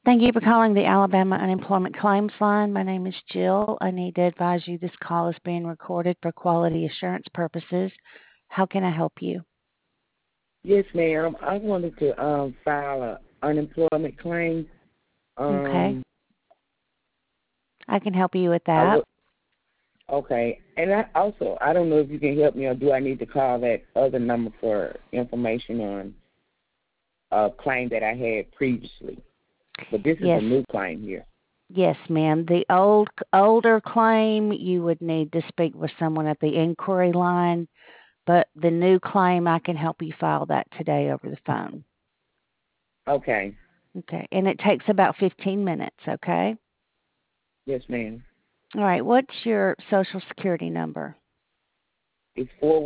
Thank you for calling the Alabama Unemployment Claims Line. My name is Jill. I need to advise you this call is being recorded for quality assurance purposes. How can I help you? Yes, ma'am. I wanted to file a unemployment claim. Okay. Um, I can help you with I that. w- okay, and I don't know if you can help me, or do I need to call that other number for information on a claim that I had previously? But this is a Yes. new claim here. Yes, ma'am. The older claim, you would need to speak with someone at the inquiry line, but the new claim, I can help you file that today over the phone. Okay. Okay. And it takes about 15 minutes, okay? Yes, ma'am. All right. What's your social security number? It's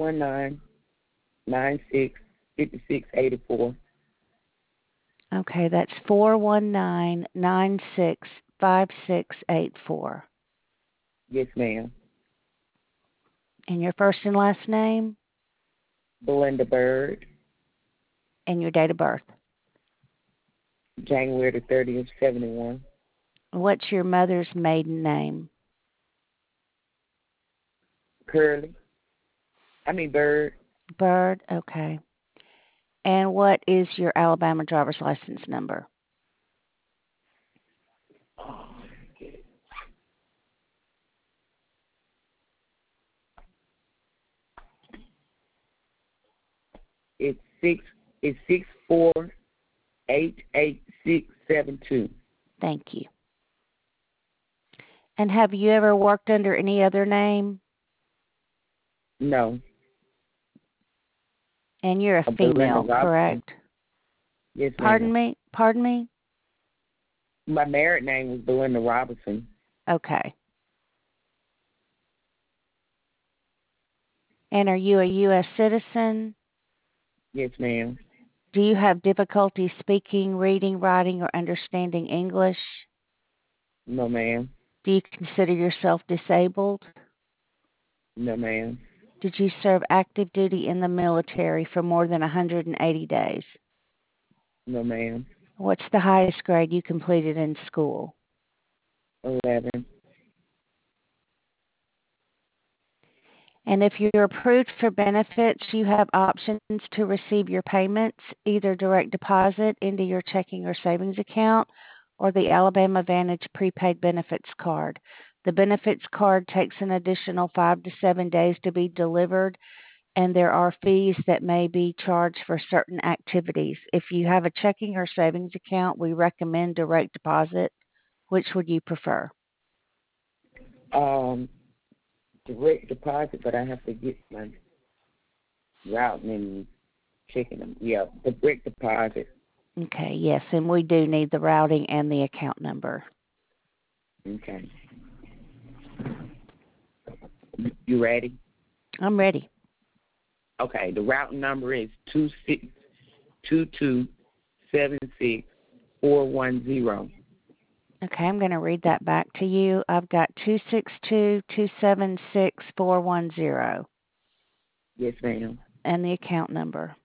419-96-5684. Okay, that's 419-96-5684. Yes, ma'am. And your first and last name Belinda Bird, and your date of birth. January the 30th, 71. What's your mother's maiden name? Bird. Bird, okay. And what is your Alabama driver's license number? Oh, It's 6488672. Thank you. And have you ever worked under any other name? No, And you're a Belinda female, Robinson. correct? Yes, Pardon ma'am. me? Pardon me? My married name was Belinda Robinson. Okay. And are you a U.S. citizen? Yes, ma'am. Do you have difficulty speaking, reading, writing, or understanding English? No, ma'am. Do you consider yourself disabled? No, ma'am. Did you serve active duty in the military for more than 180 days? No, ma'am. What's the highest grade you completed in school? 11. And if you're approved for benefits, you have options to receive your payments, either direct deposit into your checking or savings account or the Alabama Advantage prepaid benefits card. The benefits card takes an additional 5 to 7 days to be delivered, and there are fees that may be charged for certain activities. If you have a checking or savings account, we recommend direct deposit. Which would you prefer? Um, Direct deposit, but I have to get my routing and checking them. Yeah, the direct deposit. Okay, yes, and we do need the routing and the account number. Okay. You ready? I'm ready. Okay. The routing number is 2622764110. Okay, I'm going to read that back to you. I've got 262-276-410 Yes, ma'am. and the account number.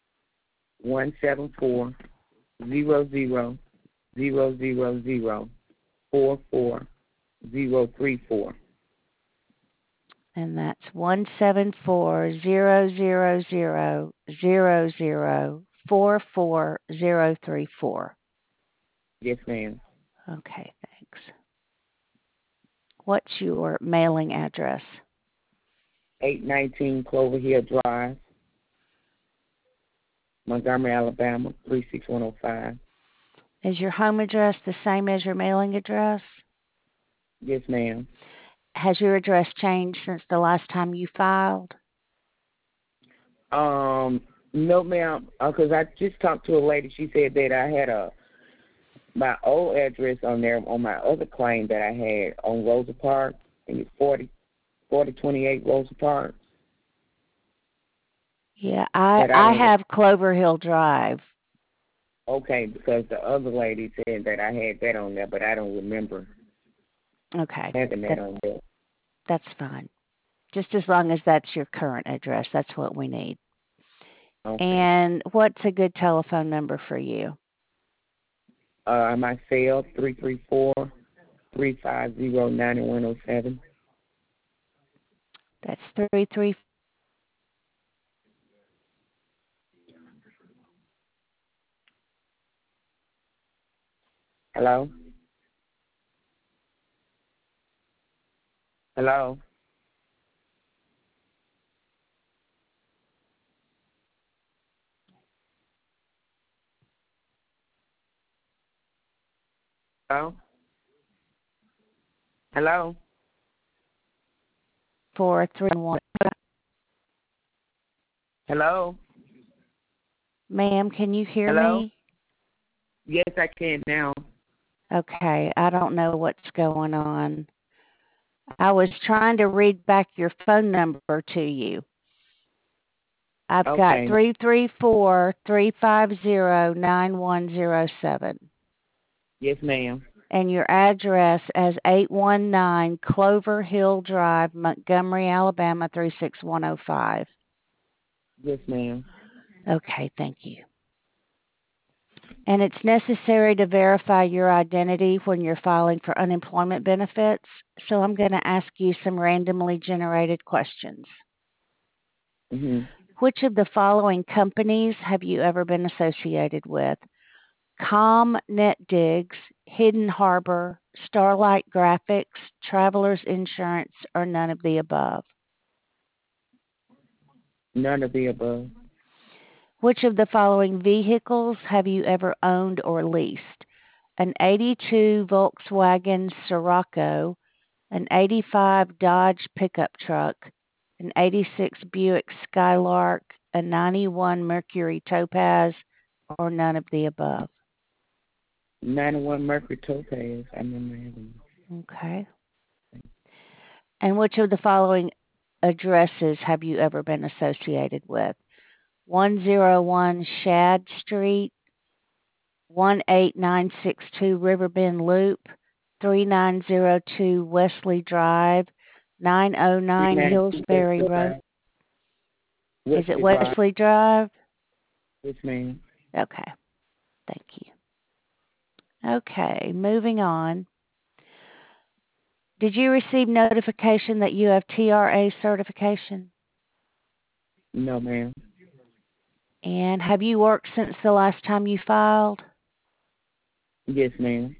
174-000-44034. And that's 174-000-44034. Yes, ma'am. Okay, thanks. What's your mailing address? 819 Clover Hill Drive, Montgomery, Alabama, 36105. Is your home address the same as your mailing address? Yes, ma'am. Has your address changed since the last time you filed? No, ma'am, because I just talked to a lady. She said that I had my old address on there on my other claim that I had on Rosa Park. I think it's 4028 Rosa Park. Yeah, That I I don't. have Clover Hill Drive. Okay, because the other lady said that I had that on there, but I don't remember Okay, having that on there. that's fine. Just as long as that's your current address, that's what we need. Okay. And what's a good telephone number for you? My cell 334-350-9107. That's 33. Hello? Hello? Hello? Hello? 431. Hello? Ma'am, can you hear Hello? me? Yes, I can now. Okay, I don't know what's going on. I was trying to read back your phone number to you. I've got Okay. 334-350-9107. Yes, ma'am. And your address as 819 Clover Hill Drive, Montgomery, Alabama 36105. Yes, ma'am. Okay, thank you. And it's necessary to verify your identity when you're filing for unemployment benefits. So I'm going to ask you some randomly generated questions. Mhm. Which of the following companies have you ever been associated with? ComNetDigs, Hidden Harbor, Starlight Graphics, Travelers Insurance, or none of the above? None of the above. Which of the following vehicles have you ever owned or leased? An 82 Volkswagen Scirocco, an 85 Dodge pickup truck, an 86 Buick Skylark, a 91 Mercury Topaz, or none of the above? 91 Mercury Topaz. I remember having. Okay. And which of the following addresses have you ever been associated with? 101 Shad Street, 18962 Riverbend Loop, 3902 Wesley Drive, 909 Hillsbury Road. Is it Wesley Drive? Yes, ma'am. Okay, thank you. Okay, moving on. Did you receive notification that you have TRA certification? No, ma'am. And have you worked since the last time you filed? Yes, ma'am.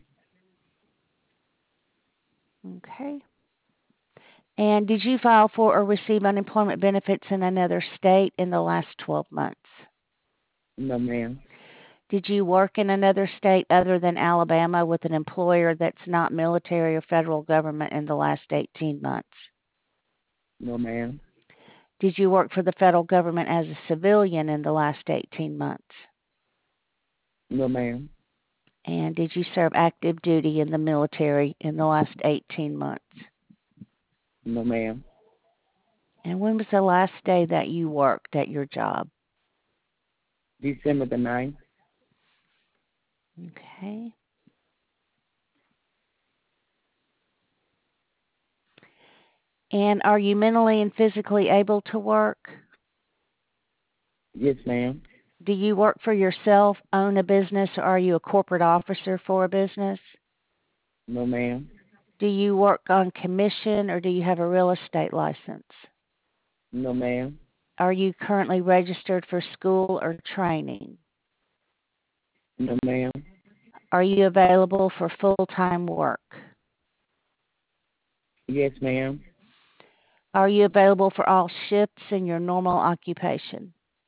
Okay. And did you file for or receive unemployment benefits in another state in the last 12 months? No, ma'am. Did you work in another state other than Alabama with an employer that's not military or federal government in the last 18 months? No, ma'am. Did you work for the federal government as a civilian in the last 18 months? No, ma'am. And did you serve active duty in the military in the last 18 months? No, ma'am. And when was the last day that you worked at your job? December the 9th. Okay. And are you mentally and physically able to work? Yes, ma'am. Do you work for yourself, own a business, or are you a corporate officer for a business? No, ma'am. Do you work on commission or do you have a real estate license? No, ma'am. Are you currently registered for school or training? No, ma'am. Are you available for full-time work? Yes, ma'am. Are you available for all shifts in your normal occupation?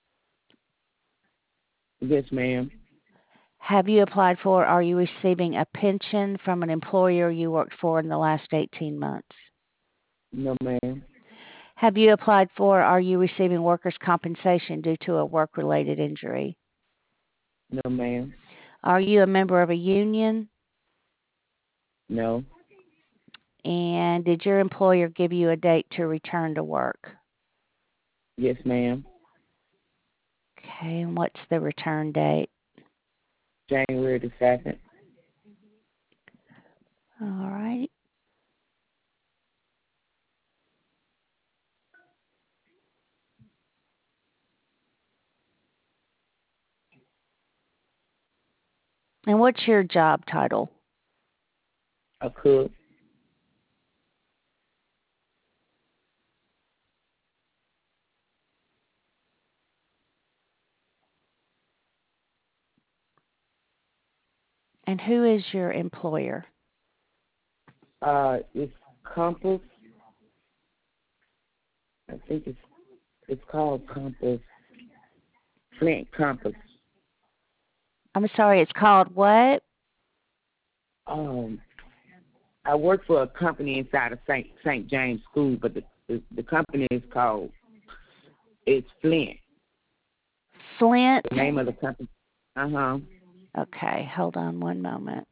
Yes, ma'am. Have you applied for or are you receiving a pension from an employer you worked for in the last 18 months? No, ma'am. Have you applied for or are you receiving workers' compensation due to a work-related injury? No, ma'am. Are you a member of a union? No. And did your employer give you a date to return to work? Yes, ma'am. Okay, and what's the return date? January the 2nd. All right. And what's your job title? A cook. And who is your employer? It's Compass. I think it's called Compass. Flint Compass. I'm sorry, it's called what? I work for a company inside of St. James School, but the company is called Flint. Flint? The name of the company. Okay, hold on one moment.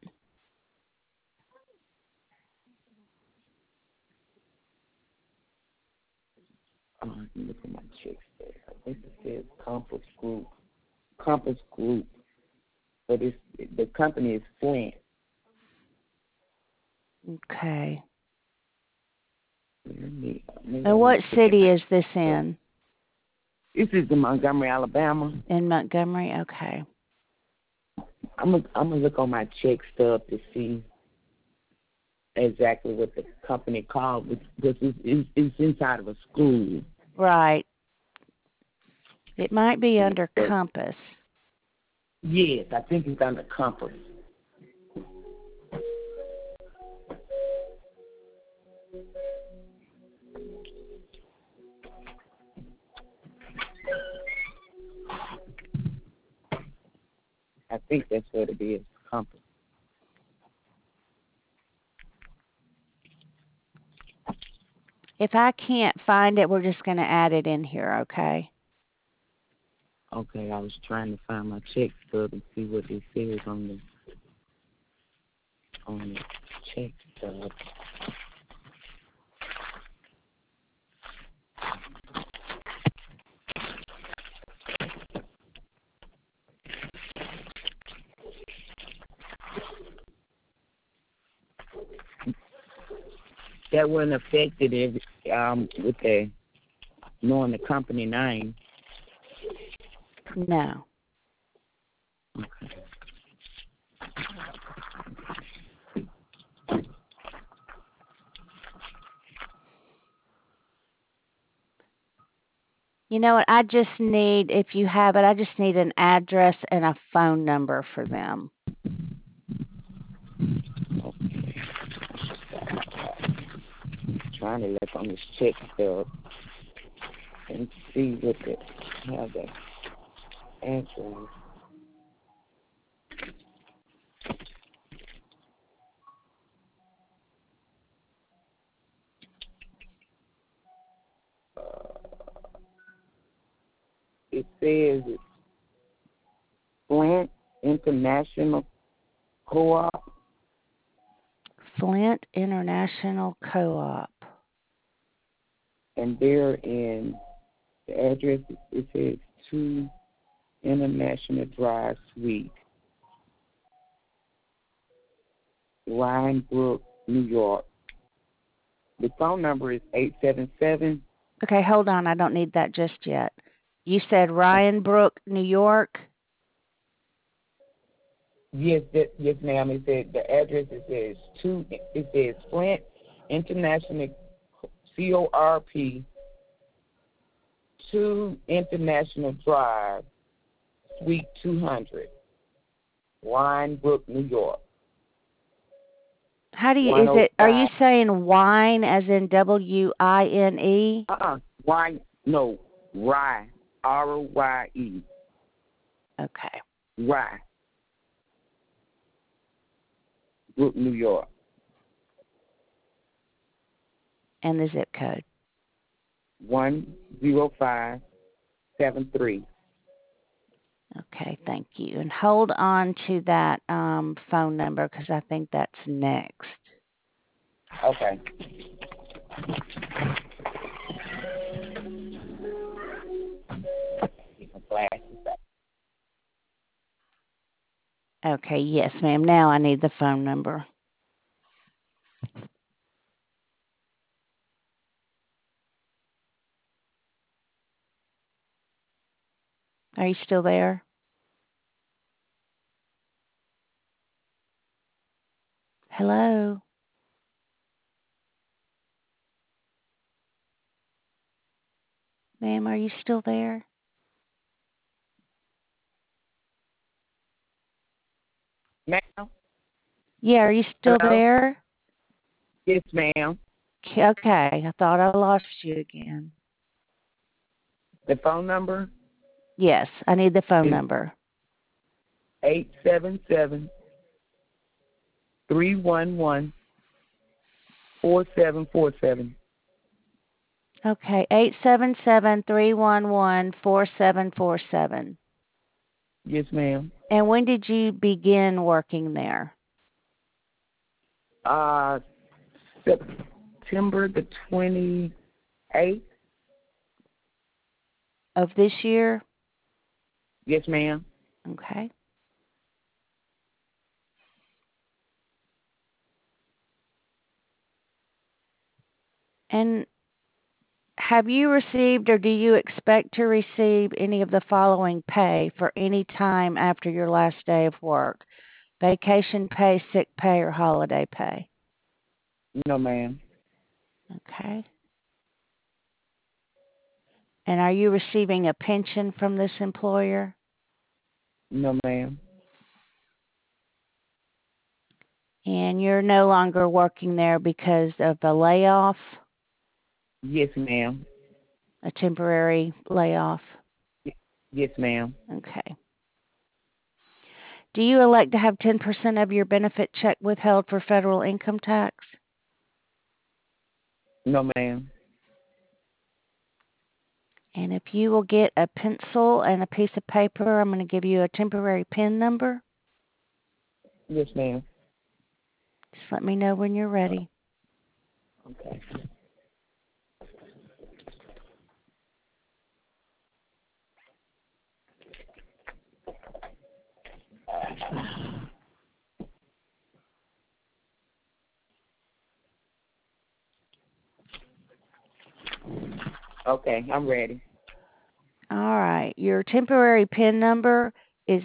Look at my checks there. I think it says Compass Group. Compass Group. But the company is Flint. Okay. Maybe And what city is this in? This is in Montgomery, Alabama. In Montgomery? Okay. I'm gonna look on my check stub to see exactly what the company called, because it's inside of a school. Right. It might be under Compass. Yes, I think it's under Compass. I think that's what it is, Compass. If I can't find it, we're just going to add it in here, okay? Okay, I was trying to find my check stub and see what it says on the check stub. That wasn't affected with the knowing the company name. No. Okay. You know what? I just need, if you have it, I just need an address and a phone number for them. Okay. Trying to look on this check stub and see what how the answer is. It says it's Flint International Co-op. Flint International Co-op. And they're in the address. It says 2 International Drive Suite, Linebrook, New York. The phone number is 877. Okay, hold on. I don't need that just yet. You said Ryan Brook, New York? Yes, yes, ma'am. It said the address. It says Flint International CORP, 2 International Drive, Suite 200, Linebrook, New York. How do you, is it, are you saying wine as in WINE? Wine, no, Rye, RYE. Okay. Rye, Brook, New York. And the zip code? 10573. Okay, thank you. And hold on to that phone number because I think that's next. Okay. Okay, yes, ma'am. Now I need the phone number. Are you still there? Hello? Ma'am, are you still there? Ma'am? Yeah, are you still Hello? there? Yes, ma'am. Okay, I thought I lost you again. The phone number Yes, I need the phone is number. 877-311-4747. Okay, 877-311-4747. Yes, ma'am. And when did you begin working there? Uh, September the 28th. Of this year? Yes, ma'am. Okay. And have you received or do you expect to receive any of the following pay for any time after your last day of work? Vacation pay, sick pay, or holiday pay? No, ma'am. Okay. And are you receiving a pension from this employer? No, ma'am. And you're no longer working there because of a layoff, Yes, ma'am. a temporary layoff? Yes, ma'am. Okay. Do you elect to have 10% of your benefit check withheld for federal income tax? No, ma'am. And if you will get a pencil and a piece of paper, I'm going to give you a temporary PIN number. Yes, ma'am. Just let me know when you're ready. Okay. Okay, I'm ready. All right. Your temporary PIN number is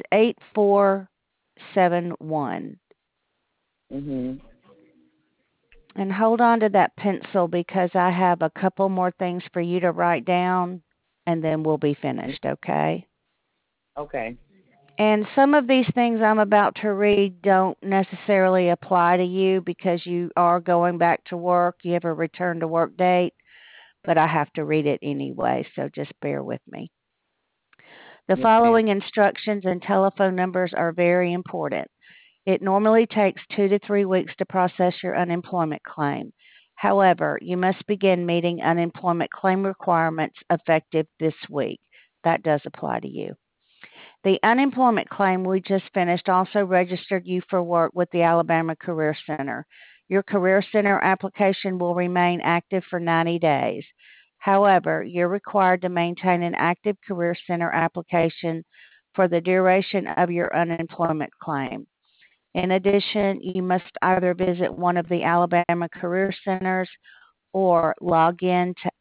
8471. Mhm. And hold on to that pencil because I have a couple more things for you to write down and then we'll be finished, okay? Okay. And some of these things I'm about to read don't necessarily apply to you because you are going back to work. You have a return to work date, but I have to read it anyway, so just bear with me. The Yes, ma'am. following instructions and telephone numbers are very important. It normally takes 2 to 3 weeks to process your unemployment claim. However, you must begin meeting unemployment claim requirements effective this week. That does apply to you. The unemployment claim we just finished also registered you for work with the Alabama Career Center. Your Career Center application will remain active for 90 days. However, you're required to maintain an active Career Center application for the duration of your unemployment claim. In addition, you must either visit one of the Alabama Career Centers or log in to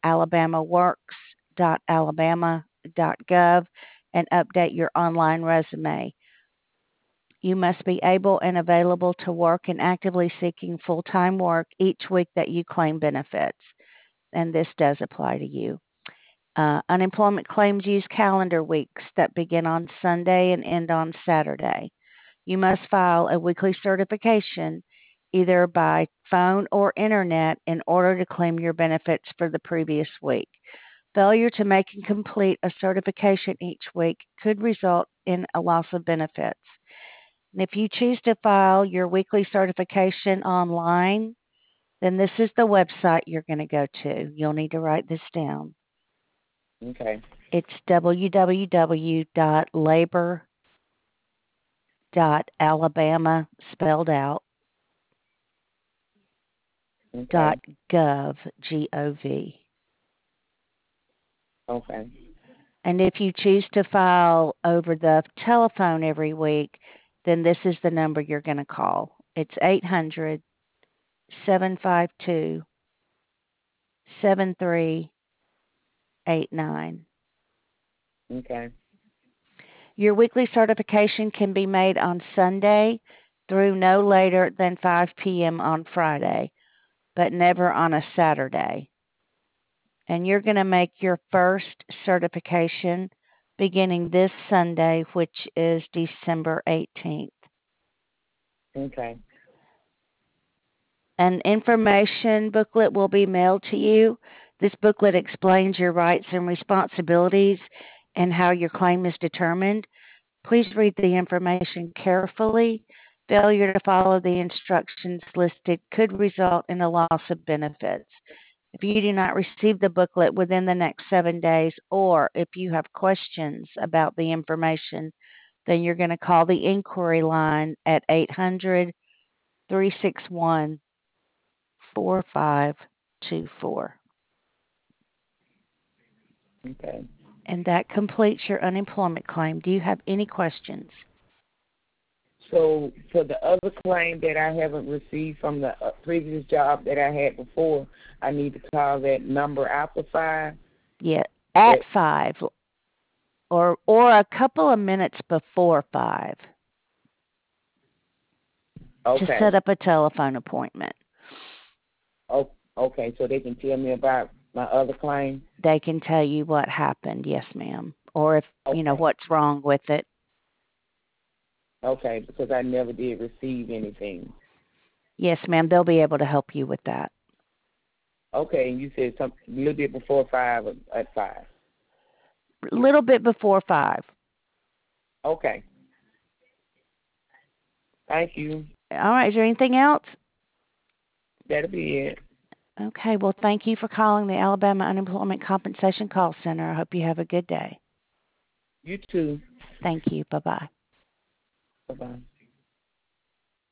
alabamaworks.alabama.gov and update your online resume. You must be able and available to work and actively seeking full-time work each week that you claim benefits, and this does apply to you. Unemployment claims use calendar weeks that begin on Sunday and end on Saturday. You must file a weekly certification either by phone or internet in order to claim your benefits for the previous week. Failure to make and complete a certification each week could result in a loss of benefits. And if you choose to file your weekly certification online, then this is the website you're going to go to. You'll need to write this down. Okay. It's www.labor.alabama, spelled out, Okay. .gov, G-O-V. Okay. And if you choose to file over the telephone every week, then this is the number you're going to call. It's 800-752-7389. Okay. Your weekly certification can be made on Sunday through no later than 5 p.m. on Friday, but never on a Saturday. And you're going to make your first certification beginning this Sunday, which is December 18th. Okay. An information booklet will be mailed to you. This booklet explains your rights and responsibilities and how your claim is determined. Please read the information carefully. Failure to follow the instructions listed could result in a loss of benefits. If you do not receive the booklet within the next 7 days, or if you have questions about the information, then you're going to call the inquiry line at 800-361-4524. Okay. And that completes your unemployment claim. Do you have any questions? So for the other claim that I haven't received from the previous job that I had before, I need to call that number after 5? Yeah, at 5 or a couple of minutes before 5 Okay. to set up a telephone appointment. Oh, okay, so they can tell me about my other claim? They can tell you what happened, yes, ma'am, or if, Okay. what's wrong with it. Okay, because I never did receive anything. Yes, ma'am, they'll be able to help you with that. Okay, and you said a little bit before 5 or at 5? A little bit before 5. Okay. Thank you. All right, is there anything else? That'll be it. Okay, well, thank you for calling the Alabama Unemployment Compensation Call Center. I hope you have a good day. You too. Thank you. Bye-bye. Bye-bye.